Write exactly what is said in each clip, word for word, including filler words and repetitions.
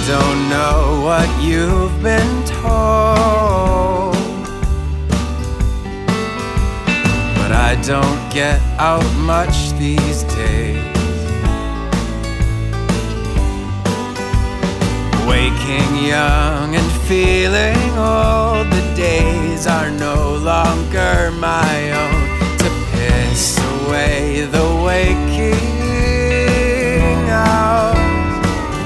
don't know what you've been told, but I don't get out much these days. Waking young and feeling old, the days are no longer my own. To piss away the waking hours,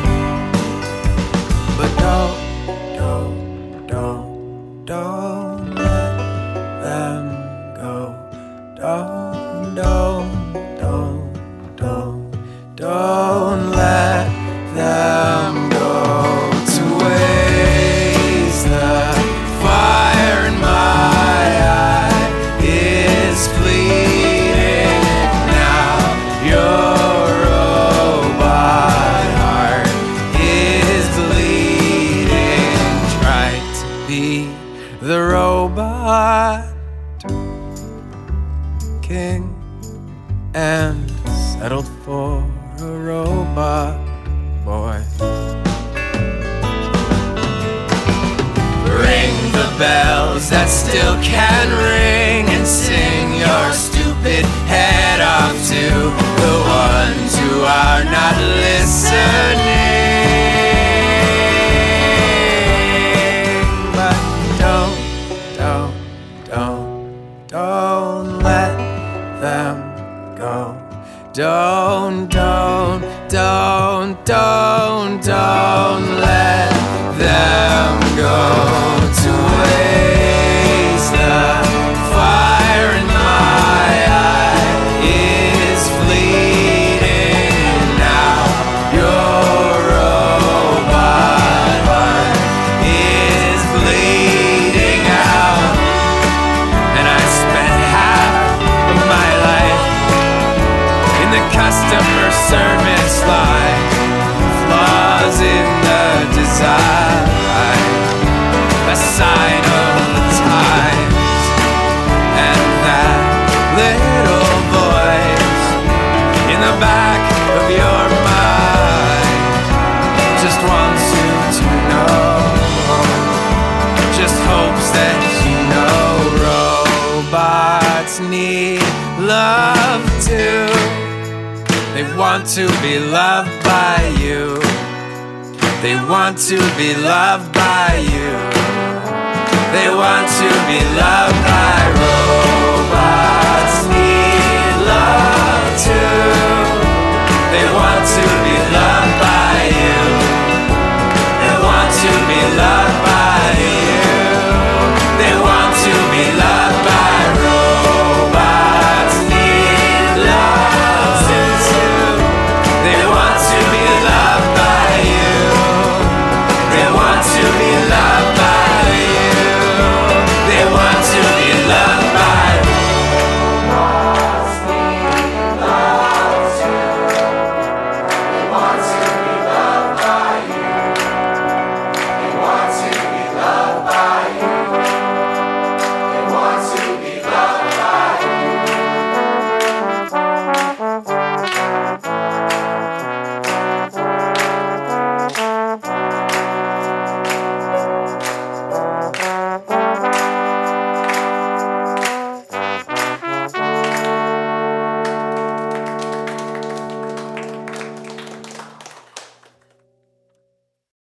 but don't, don't, don't, don't let them go. Don't, don't, don't, don't, don't let them go. To waste the fire in my eye is fleeting now. Your robot heart is bleeding. Try to be the robot king and settled for a robot boy. Ring the bells that still can ring and sing your stupid head off to the ones who are not listening. But don't, don't, don't, don't let them go. Don't, don't, don't, don't, don't let them go. To waste the fire in my eye is fleeting now. Your robot heart is bleeding out, and I spent half of my life in the customer service line. Flaws in the design, a sign of the times, and that little voice in the back of your mind just wants you to know, just hopes that you know robots need love too. They want to be loved by you. They want to be loved by you. They want to be loved by robots. Need love too. They want to